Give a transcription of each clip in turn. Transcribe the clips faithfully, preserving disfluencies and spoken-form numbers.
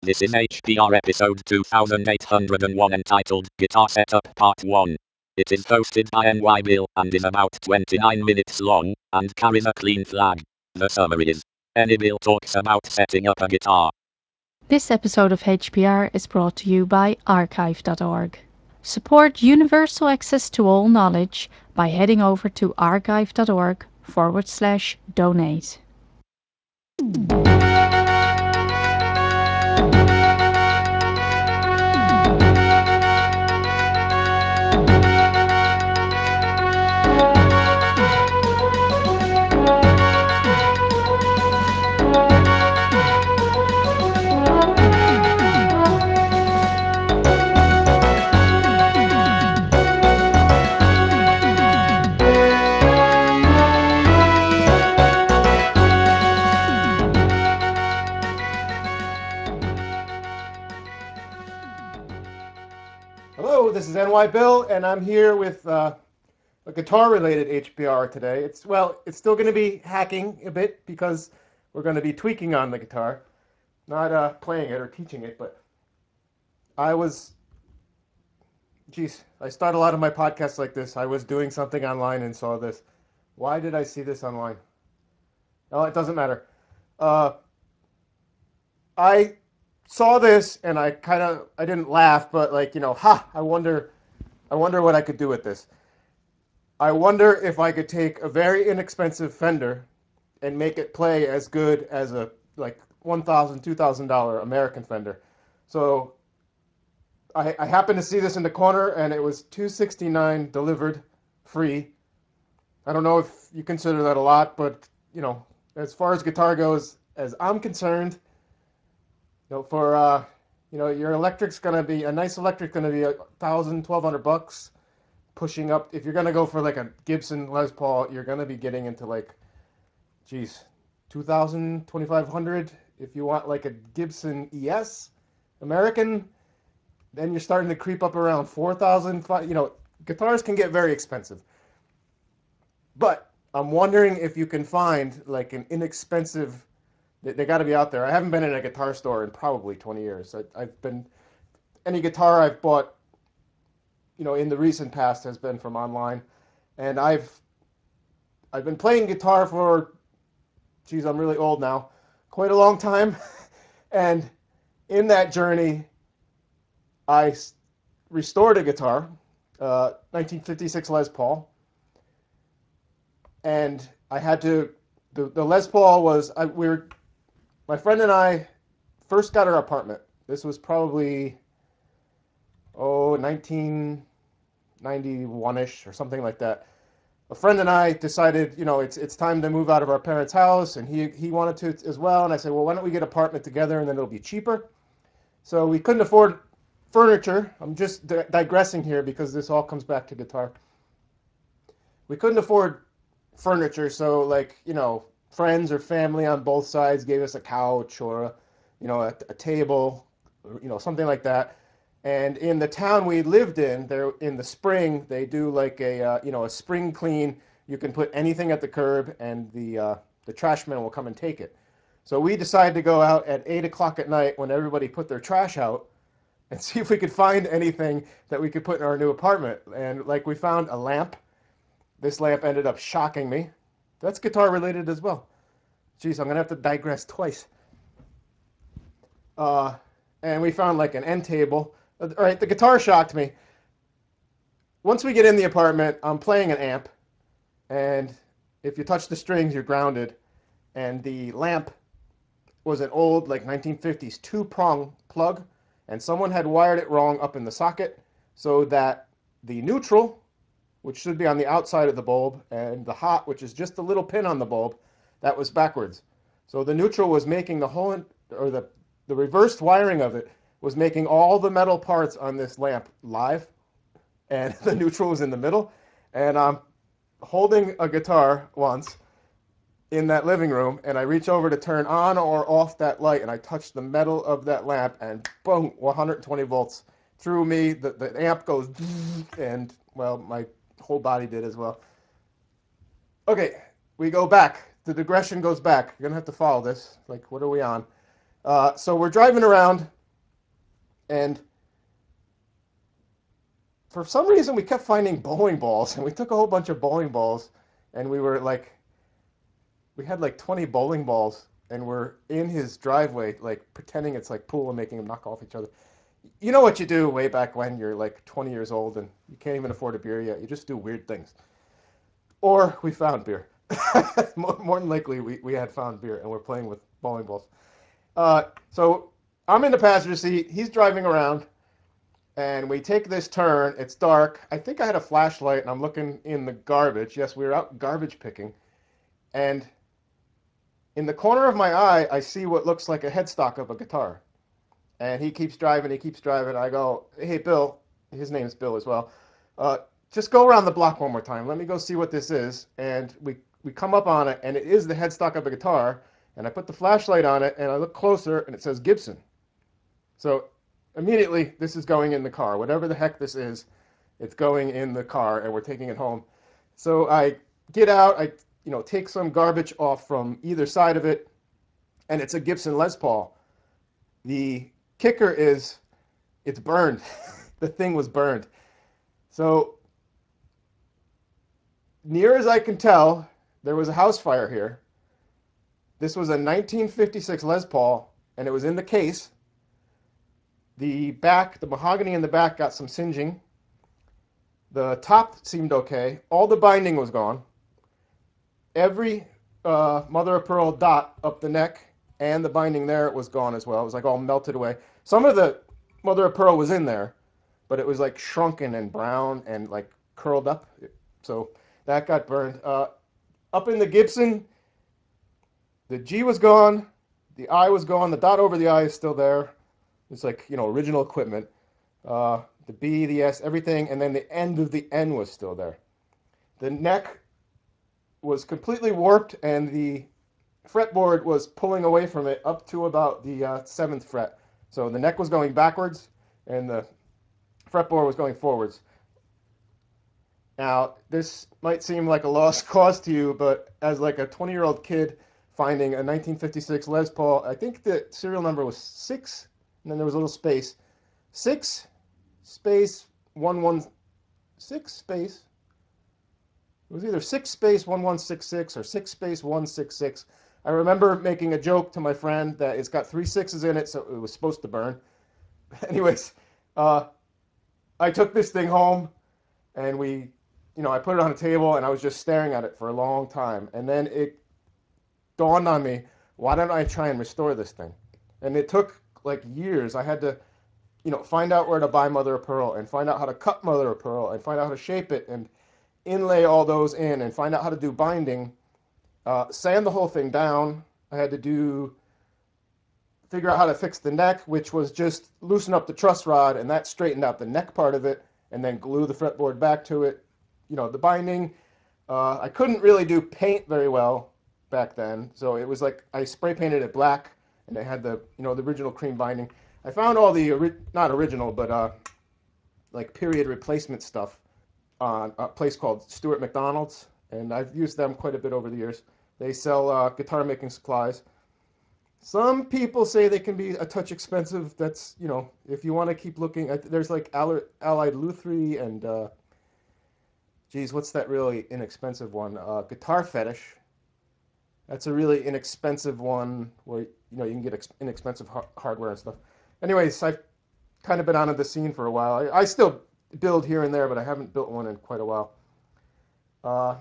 This is H P R episode two thousand eight hundred one entitled Guitar Setup Part one. It is hosted by N Y Bill and is about twenty-nine minutes long and carries a clean flag. The summary is: N Y Bill talks about setting up a guitar. This episode of H P R is brought to you by archive dot org. Support universal access to all knowledge by heading over to archive.org forward slash donate. Hello, this is N Y Bill, and I'm here with uh, a guitar-related H P R today. It's well, it's still going to be hacking a bit because we're going to be tweaking on the guitar, not uh, playing it or teaching it. But I was, geez, I start a lot of my podcasts like this. I was doing something online and saw this. Why did I see this online? Oh, it doesn't matter. Uh, I saw this and I kind of, I didn't laugh, but like, you know, ha! I wonder, I wonder what I could do with this. I wonder if I could take a very inexpensive Fender and make it play as good as a like one thousand dollars, two thousand dollars American Fender. So I, I happened to see this in the corner, and it was two hundred sixty-nine dollars delivered free. I don't know if you consider that a lot, but you know, as far as guitar goes, as I'm concerned, you know, for uh, you know, your electric's gonna be a nice electric gonna be a thousand, twelve hundred bucks. Pushing up, if you're gonna go for like a Gibson Les Paul, you're gonna be getting into like, geez, two thousand, twenty-five hundred. If you want like a Gibson E S American, then you're starting to creep up around four thousand. You know, guitars can get very expensive. But I'm wondering if you can find like an inexpensive. They, they got to be out there. I haven't been in a guitar store in probably twenty years. I, I've been any guitar I've bought, you know, in the recent past has been from online, and I've I've been playing guitar for, geez, I'm really old now, quite a long time. And in that journey, I restored a guitar, uh, nineteen fifty-six Les Paul, and I had to. The, the Les Paul was I, we were my friend and I first got our apartment. This was probably oh nineteen ninety-one-ish or something like that. A friend and I decided, you know, it's it's time to move out of our parents' house, and he he wanted to as well. And I said, well, why don't we get an apartment together, and then it'll be cheaper. So we couldn't afford furniture. I'm just di- digressing here because this all comes back to guitar. We couldn't afford furniture, so like you know, friends or family on both sides gave us a couch or a, you know a, a table, or, you know something like that. And in the town we lived in, there in the spring they do like a uh, you know a spring clean. You can put anything at the curb, and the uh, the trash man will come and take it. So we decided to go out at eight o'clock at night when everybody put their trash out and see if we could find anything that we could put in our new apartment. And like we found a lamp. This lamp ended up shocking me. That's guitar related as well. Jeez, I'm gonna have to digress twice. Uh, and we found like an end table. All right, the guitar shocked me. Once we get in the apartment, I'm playing an amp, and if you touch the strings, you're grounded. And the lamp was an old, like nineteen fifties two prong plug, and someone had wired it wrong up in the socket so that the neutral, which should be on the outside of the bulb, and the hot, which is just the little pin on the bulb, that was backwards. So the neutral was making the whole, or the, the reversed wiring of it was making all the metal parts on this lamp live, and the neutral was in the middle. And I'm holding a guitar once in that living room, and I reach over to turn on or off that light, and I touch the metal of that lamp, and boom, one hundred twenty volts through me. The, the amp goes, and well, my whole body did as well. Okay, we go back. The digression goes back. You're gonna have to follow this. Like, what are we on? Uh, so we're driving around, and for some reason we kept finding bowling balls, and we took a whole bunch of bowling balls, and we were like, we had like twenty bowling balls, and we're in his driveway, like pretending it's like pool and making them knock off each other. You know what you do way back when you're like twenty years old and you can't even afford a beer yet. You just do weird things. Or we found beer. more, more than likely, we, we had found beer and we're playing with bowling balls. Uh, so I'm in the passenger seat. He's driving around, and we take this turn. It's dark. I think I had a flashlight, and I'm looking in the garbage. Yes, we were out garbage picking. And in the corner of my eye, I see what looks like a headstock of a guitar. And he keeps driving, he keeps driving. I go, hey, Bill, his name's Bill as well. Uh, just go around the block one more time. Let me go see what this is. And we, we come up on it, and it is the headstock of a guitar. And I put the flashlight on it, and I look closer, and it says Gibson. So immediately, this is going in the car. Whatever the heck this is, it's going in the car, and we're taking it home. So I get out, I you know take some garbage off from either side of it, and it's a Gibson Les Paul. The kicker is it's burned. The thing was burned. So near as I can tell, there was a house fire here. This was a nineteen fifty-six Les Paul, and it was in the case. The back, the mahogany in the back got some singeing. The top seemed okay. All the binding was gone. Every uh, mother of pearl dot up the neck and the binding there was gone as well. It was like all melted away. Some of the mother of pearl was in there, but it was like shrunken and brown and like curled up. So that got burned. Uh, up in the Gibson, the G was gone, the I was gone, the dot over the I is still there. It's like, you know, original equipment. Uh, the B, the S, everything, and then the end of the N was still there. The neck was completely warped, and the fretboard was pulling away from it up to about the uh, seventh fret. So the neck was going backwards, and the fretboard was going forwards. Now, this might seem like a lost cause to you, but as like a twenty-year-old kid finding a nineteen fifty-six Les Paul, I think the serial number was six, and then there was a little space. Six space one one six space. It was either six space one one six six or six space one six six. I remember making a joke to my friend that it's got three sixes in it, so it was supposed to burn. Anyways, uh, I took this thing home, and we, you know, I put it on a table, and I was just staring at it for a long time. And then it dawned on me, why don't I try and restore this thing? And it took like years. I had to, you know, find out where to buy mother of pearl, and find out how to cut mother of pearl, and find out how to shape it, and inlay all those in, and find out how to do binding. Uh, sand the whole thing down. I had to do figure out how to fix the neck, which was just loosen up the truss rod, and that straightened out the neck part of it, and then glue the fretboard back to it. You know, the binding. Uh, I couldn't really do paint very well back then, so it was like I spray painted it black, and it had the you know the original cream binding. I found all the ori- not original, but uh, like period replacement stuff on a place called Stuart McDonald's, and I've used them quite a bit over the years. They sell uh, guitar making supplies. Some people say they can be a touch expensive. That's, you know, if you want to keep looking, there's like Allied Luthiery and, uh, geez, what's that really inexpensive one? Uh, Guitar Fetish. That's a really inexpensive one where, you know, you can get inexpensive hardware and stuff. Anyways, I've kind of been on the scene for a while. I, I still build here and there, but I haven't built one in quite a while. Uh,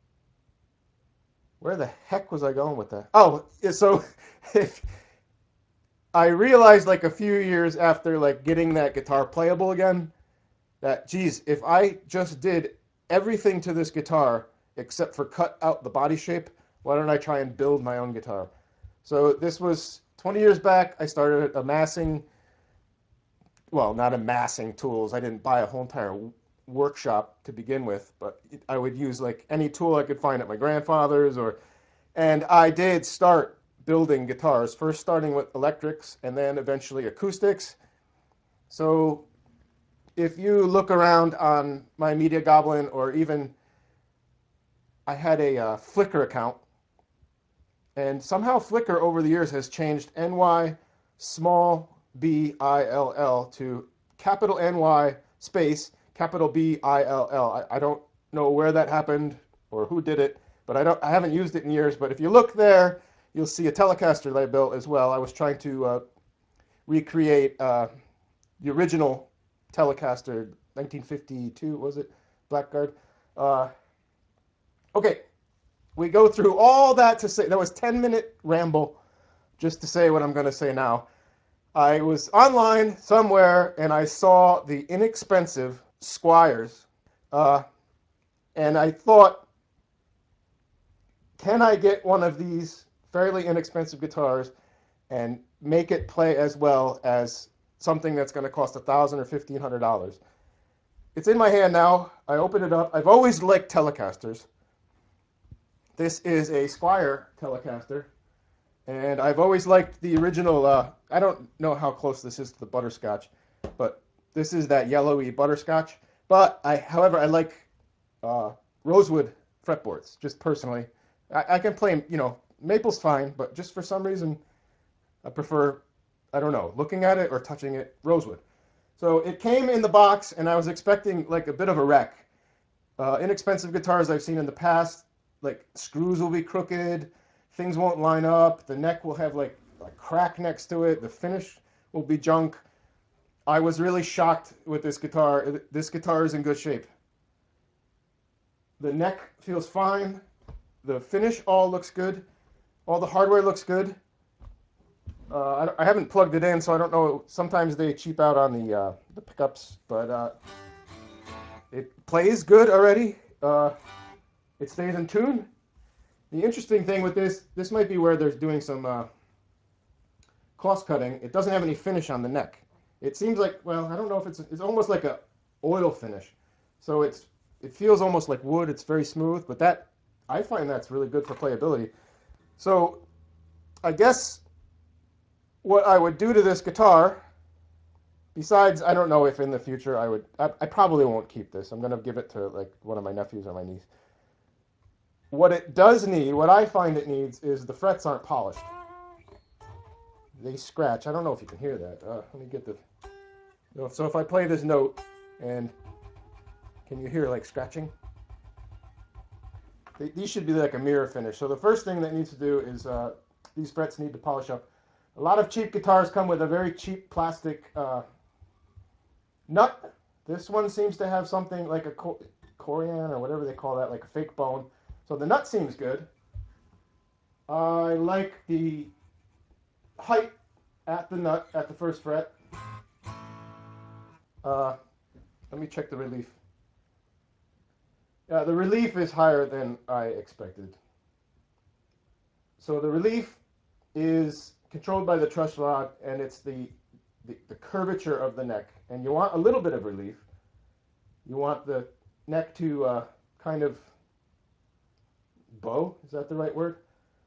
where the heck was I going with that? Oh, so if I realized like a few years after like getting that guitar playable again, that geez, if I just did everything to this guitar except for cut out the body shape, why don't I try and build my own guitar? So this was twenty years back. I started amassing, well, not amassing tools. I didn't buy a whole entire workshop to begin with, but I would use like any tool I could find at my grandfather's, or, and I did start building guitars, first starting with electrics and then eventually acoustics. So if you look around on my Media Goblin, or even I had a uh, Flickr account, and somehow Flickr over the years has changed N Y small b I L L to capital N Y space capital B I L L. I, I don't know where that happened or who did it, but I don't I haven't used it in years. But if you look there, you'll see a Telecaster that I built as well. I was trying to uh, recreate uh, the original Telecaster, nineteen fifty-two, was it? Blackguard. Uh, okay, we go through all that to say, that was ten minute ramble just to say what I'm going to say now. I was online somewhere and I saw the inexpensive Squiers, uh, and I thought, can I get one of these fairly inexpensive guitars and make it play as well as something that's going to cost a thousand or fifteen hundred dollars? It's in my hand now. I open it up. I've always liked Telecasters. This is a Squier Telecaster, and I've always liked the original. Uh, I don't know how close this is to the butterscotch, but this is that yellowy butterscotch. But I, however, I like uh, rosewood fretboards, just personally. I, I can play, you know, maple's fine, but just for some reason, I prefer, I don't know, looking at it or touching it, rosewood. So it came in the box, and I was expecting like a bit of a wreck. Uh, inexpensive guitars I've seen in the past, like screws will be crooked, things won't line up, the neck will have like a crack next to it, the finish will be junk. I was really shocked with this guitar. This guitar is in good shape. The neck feels fine. The finish all looks good. All the hardware looks good. Uh, I, I haven't plugged it in, so I don't know. Sometimes they cheap out on the uh, the pickups, but uh, it plays good already. Uh, it stays in tune. The interesting thing with this, this might be where there's doing some uh, cost cutting. It doesn't have any finish on the neck. It seems like, well, I don't know if it's, it's almost like a oil finish. So it's, it feels almost like wood. It's very smooth, but that, I find that's really good for playability. So I guess what I would do to this guitar, besides, I don't know if in the future I would, I, I probably won't keep this. I'm going to give it to like one of my nephews or my niece. What it does need, what I find it needs, is the frets aren't polished. They scratch. I don't know if you can hear that. Uh, let me get the... So if I play this note, and can you hear like scratching? They, these should be like a mirror finish. So the first thing that needs to do is uh, these frets need to polish up. A lot of cheap guitars come with a very cheap plastic uh, nut. This one seems to have something like a corian or whatever they call that, like a fake bone. So the nut seems good. I like the height at the nut, at the first fret. Uh, let me check the relief. Yeah, the relief is higher than I expected. So the relief is controlled by the truss rod, and it's the, the, the curvature of the neck. And you want a little bit of relief. You want the neck to uh, kind of bow. Is that the right word?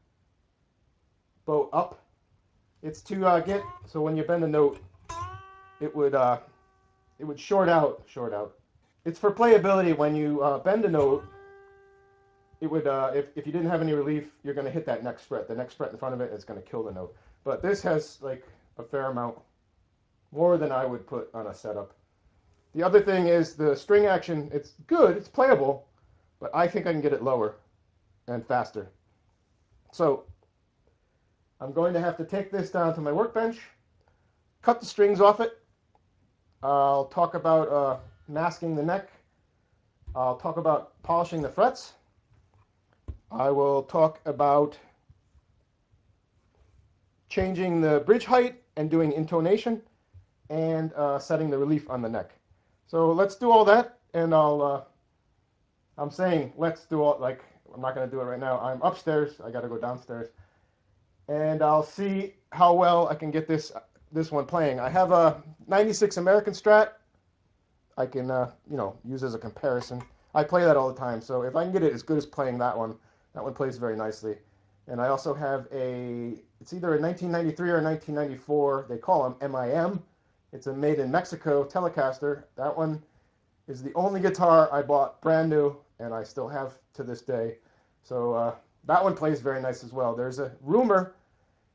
Bow up. It's to uh, get, so when you bend a note, it would uh, it would short out, short out. It's for playability. When you uh, bend a note, it would, uh, if, if you didn't have any relief, you're going to hit that next fret. The next fret in front of it is going to kill the note. But this has like a fair amount, more than I would put on a setup. The other thing is the string action. It's good, it's playable, but I think I can get it lower and faster. So I'm going to have to take this down to my workbench, cut the strings off it. I'll talk about uh, masking the neck. I'll talk about polishing the frets. I will talk about changing the bridge height and doing intonation, and uh, setting the relief on the neck. So let's do all that, and I'll, uh, I'm saying let's do all, like, I'm not going to do it right now. I'm upstairs. I got to go downstairs. And I'll see how well I can get this this one playing. I have a ninety-six American Strat I can, uh, you know, use as a comparison. I play that all the time, so if I can get it as good as playing that one, that one plays very nicely. And I also have a, it's either a nineteen ninety-three or a nineteen ninety-four, they call them M I M. It's a made in Mexico Telecaster. That one is the only guitar I bought brand new, and I still have to this day. So uh, that one plays very nice as well. There's a rumor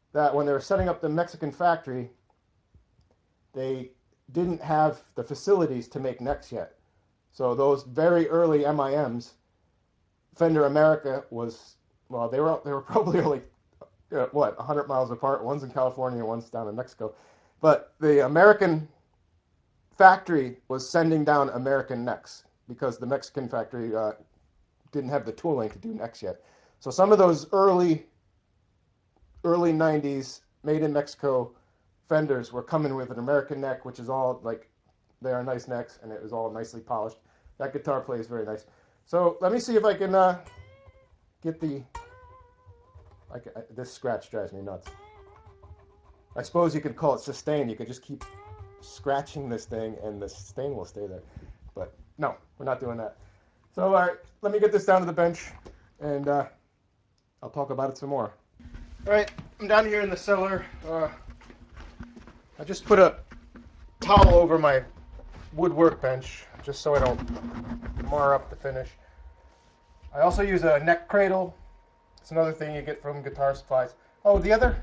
that when they were setting up the Mexican factory, they didn't have the facilities to make necks yet. So those very early M I Ms, Fender America was, well, they were they were probably only uh, what one hundred miles apart. One's in California, one's down in Mexico. But the American factory was sending down American necks because the Mexican factory uh, didn't have the tooling to do necks yet. So some of those early early nineties made in Mexico Fenders were coming with an American neck, which is all like, they are nice necks, and it was all nicely polished. That guitar plays very nice. So let me see if I can uh, get the. I can, I, this scratch drives me nuts. I suppose you could call it sustain. You could just keep scratching this thing, and the stain will stay there. But no, we're not doing that. So all right, let me get this down to the bench, and uh, I'll talk about it some more. All right, I'm down here in the cellar. Uh, I just put a towel over my wood workbench just so I don't mar up the finish. I also use a neck cradle. It's another thing you get from Guitar Supplies. Oh, the other...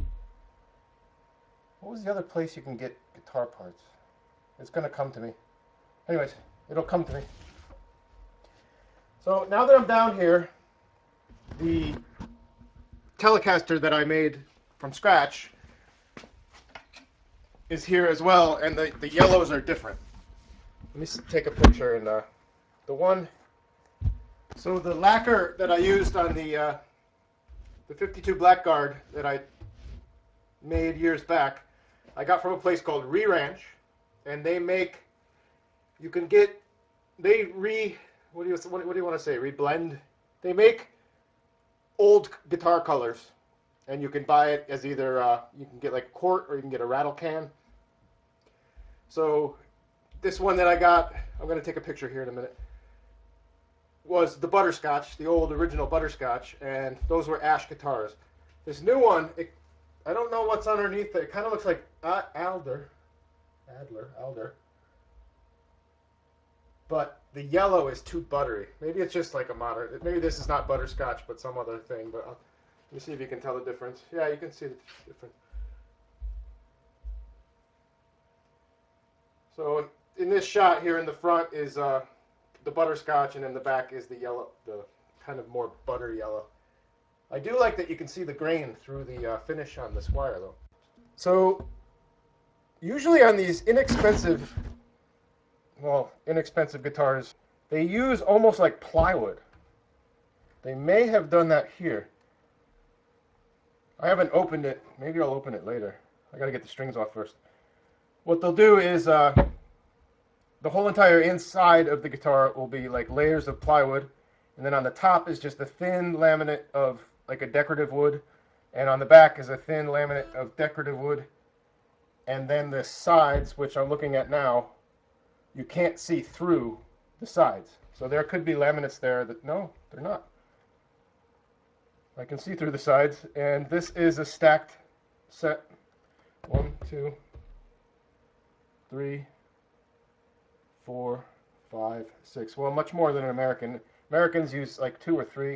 What was the other place you can get guitar parts? It's going to come to me. Anyways, it'll come to me. So now that I'm down here, the Telecaster that I made from scratch is here as well, and the, the yellows are different. Let me take a picture, and uh, the one... So the lacquer that I used on the uh, the fifty-two Blackguard that I made years back, I got from a place called Re-Ranch, and they make, you can get, they re, what do you what, what do you want to say, reblend? They make old guitar colors, and you can buy it as either, uh, you can get like a quart or you can get a rattle can. So this one that I got, I'm going to take a picture here in a minute, was the Butterscotch, the old original Butterscotch, and those were ash guitars. This new one, it, I don't know what's underneath it. It kind of looks like uh, Alder, Adler, Alder, but the yellow is too buttery. Maybe it's just like a modern, maybe this is not Butterscotch, but some other thing, but I'll, let me see if you can tell the difference. Yeah, you can see the difference. So in this shot here in the front is uh, the Butterscotch, and in the back is the yellow, the kind of more butter yellow. I do like that you can see the grain through the uh, finish on the Squier, though. So usually on these inexpensive, well, inexpensive guitars, they use almost like plywood. They may have done that here. I haven't opened it. Maybe I'll open it later. I gotta get the strings off first. What they'll do is uh, the whole entire inside of the guitar will be like layers of plywood, and then on the top is just a thin laminate of like a decorative wood, and on the back is a thin laminate of decorative wood, and then the sides, which I'm looking at now, you can't see through the sides. So there could be laminates there that, no, they're not. I can see through the sides, and this is a stacked set. One, two, three, four, five, six. Well, much more than an American. Americans use like two or three.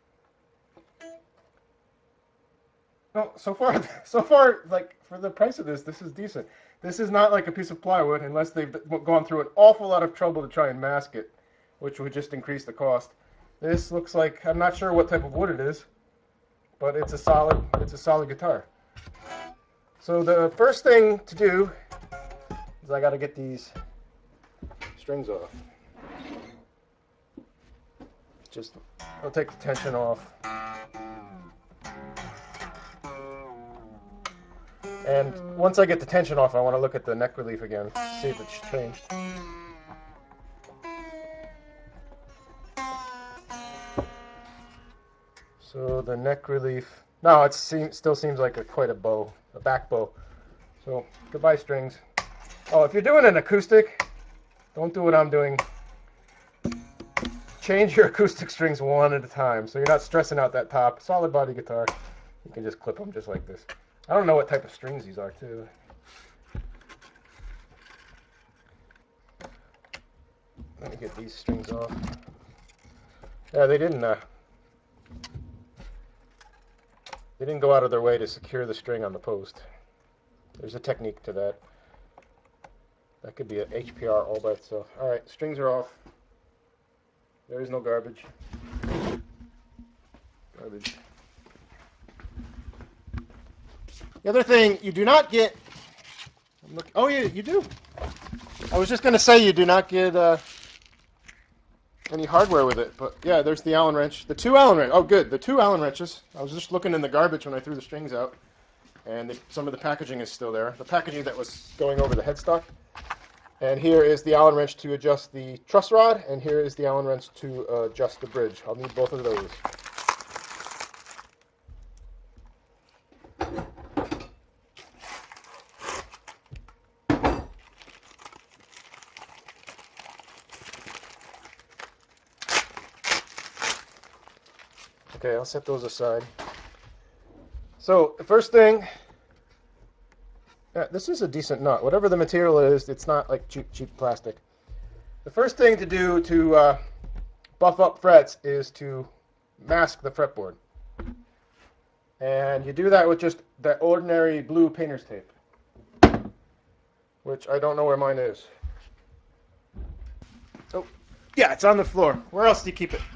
No, so far, so far, like for the price of this, this is decent. This is not like a piece of plywood, unless they've gone through an awful lot of trouble to try and mask it, which would just increase the cost. This looks like, I'm not sure what type of wood it is, but it's a solid, it's a solid guitar. So the first thing to do is I got to get these strings off. Just, I'll take the tension off. And once I get the tension off, I want to look at the neck relief again, see if it's changed. So the neck relief, no, it seem, still seems like a, quite a bow, a back bow. So goodbye strings. Oh, if you're doing an acoustic, don't do what I'm doing. Change your acoustic strings one at a time, so you're not stressing out that top. Solid body guitar, you can just clip them just like this. I don't know what type of strings these are, too. Let me get these strings off. Yeah, they didn't. Uh, they They didn't go out of their way to secure the string on the post. There's a technique to that. That could be an H P R all by itself. All right, strings are off. There is no garbage. Garbage. The other thing you do not get. I'm look, oh, yeah, you do. I was just going to say you do not get uh, any hardware with it, but yeah, there's the Allen wrench. The two Allen wrenches. Oh, good. The two Allen wrenches. I was just looking in the garbage when I threw the strings out, and the, some of the packaging is still there. The packaging that was going over the headstock. And here is the Allen wrench to adjust the truss rod, and here is the Allen wrench to uh, adjust the bridge. I'll need both of those. Okay, I'll set those aside. So the first thing, yeah, this is a decent nut. Whatever the material is, it's not like cheap, cheap plastic. The first thing to do to uh, buff up frets is to mask the fretboard. And you do that with just that ordinary blue painter's tape, which I don't know where mine is. Oh, yeah, it's on the floor. Where else do you keep it?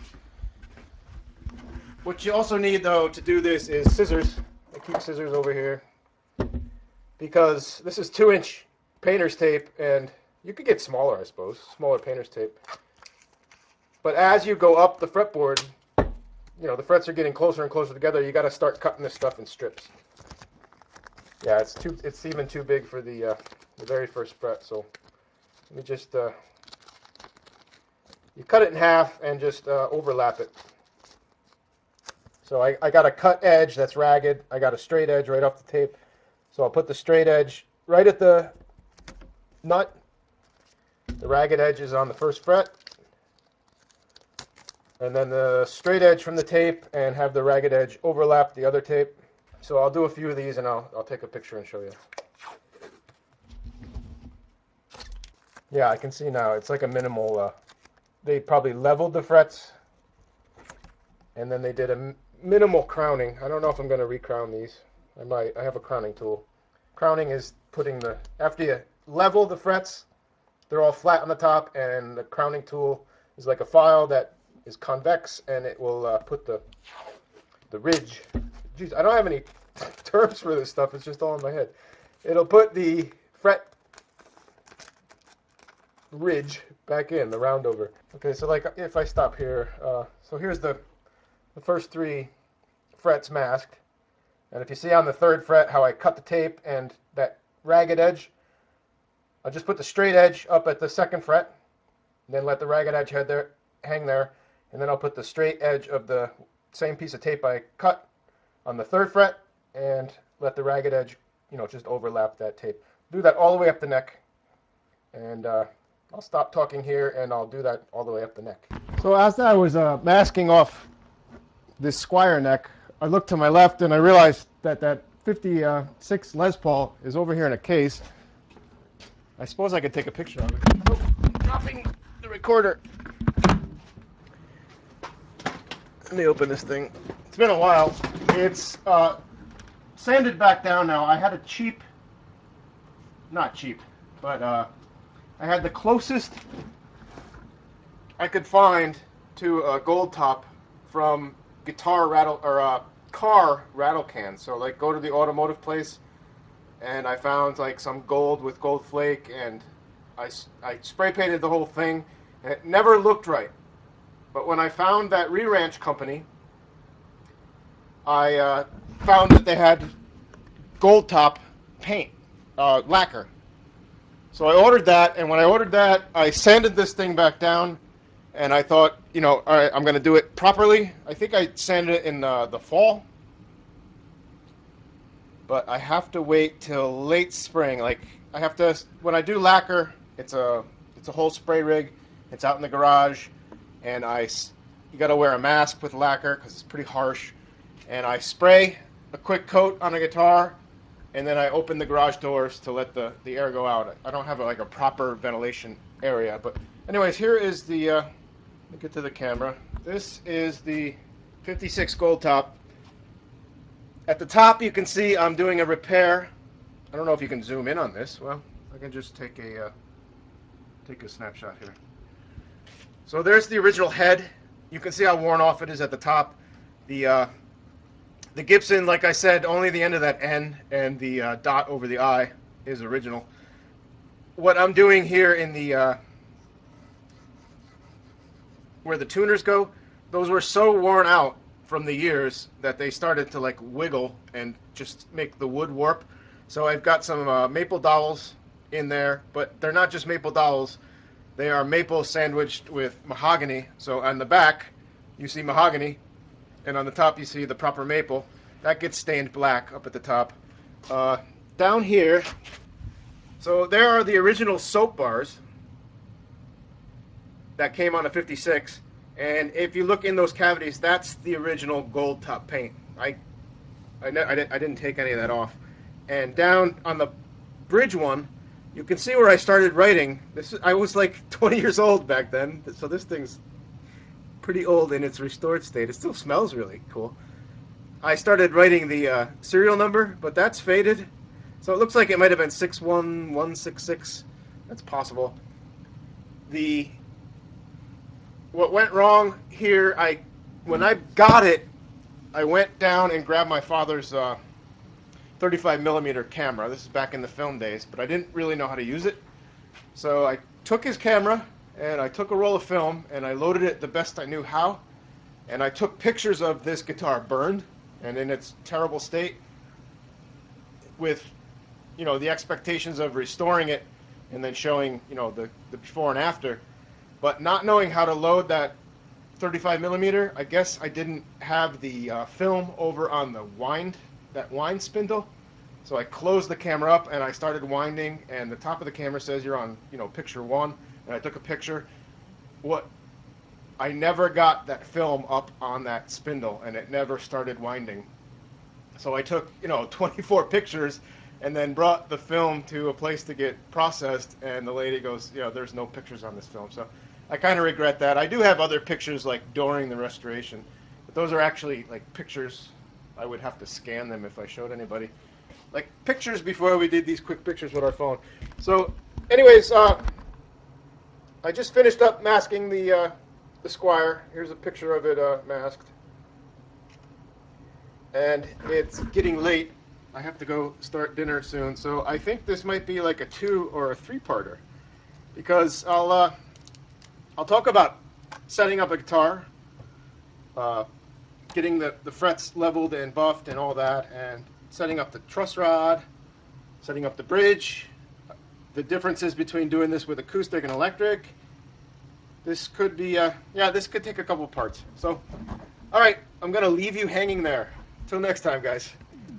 What you also need, though, to do this is scissors. I keep scissors over here because this is two inch painter's tape, and you could get smaller, I suppose, smaller painter's tape. But as you go up the fretboard, you know, the frets are getting closer and closer together. You got to start cutting this stuff in strips. Yeah, it's too. It's even too big for the uh, the very first fret. So let me just uh, you cut it in half and just uh, overlap it. So I, I got a cut edge that's ragged. I got a straight edge right off the tape. So I'll put the straight edge right at the nut. The ragged edge is on the first fret. And then the straight edge from the tape, and have the ragged edge overlap the other tape. So I'll do a few of these, and I'll, I'll take a picture and show you. Yeah, I can see now. It's like a minimal, uh, they probably leveled the frets, and then they did a minimal crowning. I don't know if I'm going to recrown these. I might. I have a crowning tool. Crowning is putting the, after you level the frets, they're all flat on the top, and the crowning tool is like a file that is convex, and it will uh, put the the ridge. Jeez, I don't have any terms for this stuff. It's just all in my head. It'll put the fret ridge back in, the round over. Okay, so like if I stop here, uh, so here's the the first three frets masked, and if you see on the third fret how I cut the tape and that ragged edge, I'll just put the straight edge up at the second fret, and then let the ragged edge head there, hang there, and then I'll put the straight edge of the same piece of tape I cut on the third fret, and let the ragged edge, you know, just overlap that tape. Do that all the way up the neck, and uh, I'll stop talking here, and I'll do that all the way up the neck. So as I was uh, masking off this Squier neck, I looked to my left, and I realized that that fifty-six Les Paul is over here in a case. I suppose I could take a picture of it. Oh, I'm dropping the recorder. Let me open this thing. It's been a while. It's uh, sanded back down now. I had a cheap, not cheap, but uh, I had the closest I could find to a gold top from guitar rattle or uh, car rattle cans. So like go to the automotive place, and I found like some gold with gold flake, and I, I spray painted the whole thing, and it never looked right. But when I found that Re-Ranch company, I uh, found that they had gold top paint, uh, lacquer. So I ordered that, and when I ordered that, I sanded this thing back down, and I thought, you know, all right, I'm going to do it properly. I think I sanded it in uh, the fall, but I have to wait till late spring. Like I have to, when I do lacquer, it's a it's a whole spray rig. It's out in the garage, and I you got to wear a mask with lacquer because it's pretty harsh. And I spray a quick coat on a guitar, and then I open the garage doors to let the, the air go out. I don't have a, like a proper ventilation area, but anyways, here is the, uh, let me get to the camera. This is the fifty-six Gold Top, At the top, you can see I'm doing a repair. I don't know if you can zoom in on this. Well, I can just take a uh, take a snapshot here. So there's the original head. You can see how worn off it is at the top. The uh, the Gibson, like I said, only the end of that N and the uh, dot over the I is original. What I'm doing here in the uh, where the tuners go, those were so worn out from the years that they started to like wiggle and just make the wood warp. So I've got some uh, maple dowels in there, but they're not just maple dowels. They are maple sandwiched with mahogany. So on the back, you see mahogany, and on the top you see the proper maple. That gets stained black up at the top. Uh, down here, so there are the original soap bars that came on a fifty-six, and if you look in those cavities, that's the original gold top paint. I, I, I, didn't, I didn't take any of that off. And down on the bridge one, you can see where I started writing. This is, I was like twenty years old back then, so this thing's pretty old in its restored state. It still smells really cool. I started writing the uh, serial number, but that's faded. So it looks like it might have been six one one six six. That's possible. The what went wrong here, I when I got it, I went down and grabbed my father's uh, thirty-five millimeter camera. This is back in the film days, but I didn't really know how to use it. So I took his camera and I took a roll of film and I loaded it the best I knew how. And I took pictures of this guitar burned and in its terrible state with, you know, the expectations of restoring it and then showing, you know, the, the before and after. But not knowing how to load that thirty-five millimeter, I guess I didn't have the uh, film over on the wind, that wind spindle. So I closed the camera up and I started winding, and the top of the camera says you're on, you know, picture one. And I took a picture. What I never got that film up on that spindle, and it never started winding. So I took, you know, twenty-four pictures and then brought the film to a place to get processed, and the lady goes, you know, there's no pictures on this film. So I kind of regret that. I do have other pictures like during the restoration, but those are actually like pictures. I would have to scan them if I showed anybody. Like pictures before we did these quick pictures with our phone. So anyways, uh, I just finished up masking the, uh, the Squire. Here's a picture of it uh, masked. And it's getting late. I have to go start dinner soon, so I think this might be like a two or a three-parter, because I'll uh, I'll talk about setting up a guitar, uh, getting the, the frets leveled and buffed and all that, and setting up the truss rod, setting up the bridge, the differences between doing this with acoustic and electric. This could be, uh, yeah, this could take a couple parts. So, all right, I'm going to leave you hanging there. Till next time, guys.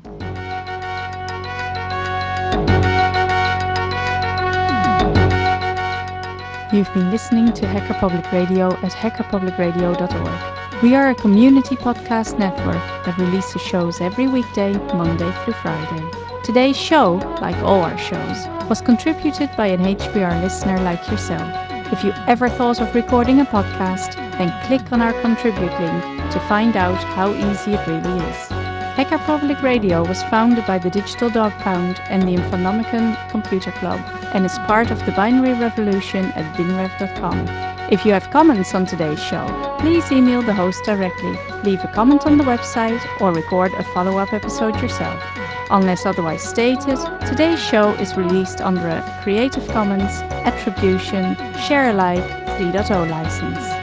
You've been listening to Hacker Public Radio at hacker public radio dot org. We are a community podcast network that releases shows every weekday, Monday through Friday. Today's show, like all our shows, was contributed by an H P R listener like yourself. If you ever thought of recording a podcast, then click on our contribute link to find out how easy it really is. Hacker Public Radio was founded by the Digital Dog Pound and the Infonomicon Computer Club and is part of the binary revolution at binrev dot com. If you have comments on today's show, please email the host directly, leave a comment on the website, or record a follow-up episode yourself. Unless otherwise stated, today's show is released under a Creative Commons Attribution Share Alike three point oh license.